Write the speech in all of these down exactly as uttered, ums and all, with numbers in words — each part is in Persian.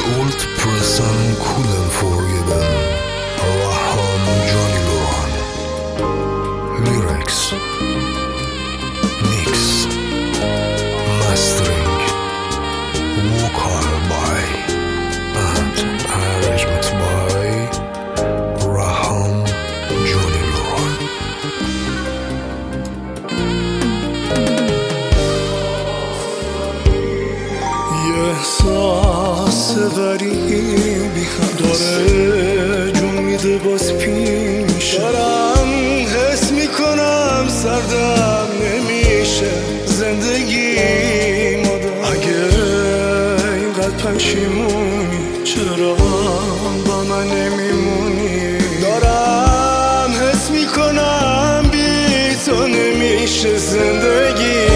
old person couldn't forget them. Raham Johnny Lohan. Lyrics, mix, mastering, vocal by and arrangement by Raham Johnny Lohan. یه احساس غریبی هم داره جون میده باز پیش دارم حس میکنم سردم نمیشه زندگی مادم اگه اینقدر پشیمونی چرا با من نمیمونی دارم حس میکنم بی تو نمیشه زندگی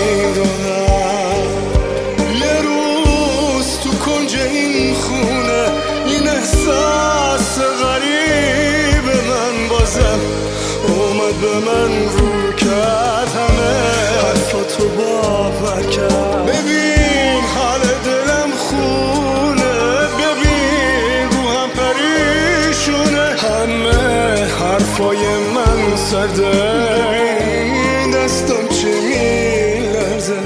اومد به من رو کرد همه حرفاتو باور کرد ببین حال دلم خونه ببین روحم پریشونه همه حرفای من سرده دستم چه میلرزه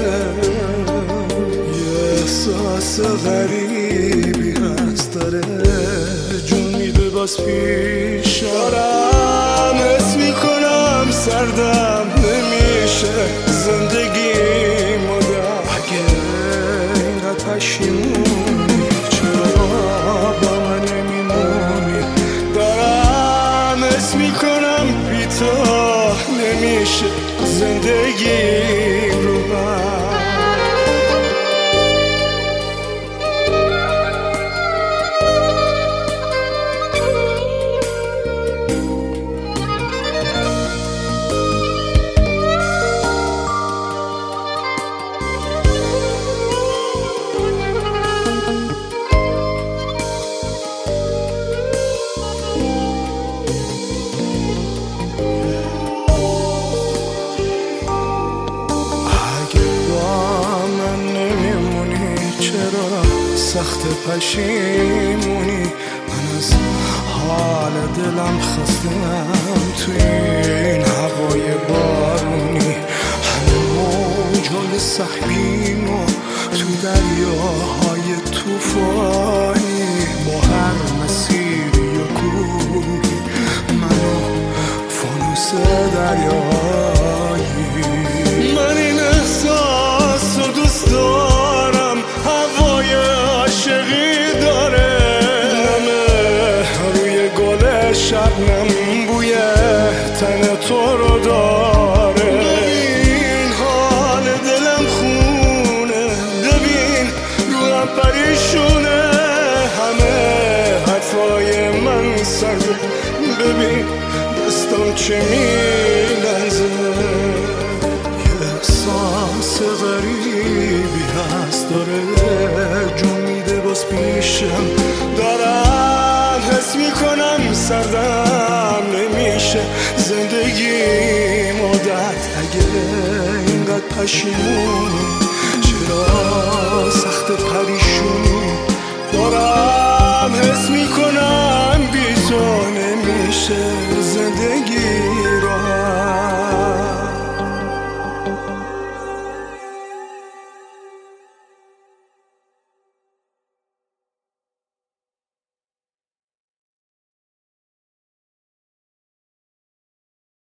یه احساس غریبی هست داره جون میده باز پیش دارم حس میکنم سردم نمیشه زندگی مادم اگه اینقدر پشیمونی چرا با من نمیمونی دارم حس میکنم بی تو نمیشه زندگی رو من سخت پشیمونی من از حال دلم خستم توی این هوای بارونی همه موجای سهمیم و تو دریاهای توفانی با هر مسیری و کوهی منو فانوس دریایی من این احساس رو دوست دارم هوای عاشقی داره نمه روی گل شبنم بوی تن تو رو داره ببین حال دلم خونه ببین روحم پریشونه همه حرفای من سرده ببین دستم چه میلرزه یه احساس غریبی هست داره جون میده باز پیشم دارم حس میکنم سردم نمیشه زندگی مدت اگه اینقدر پشیمون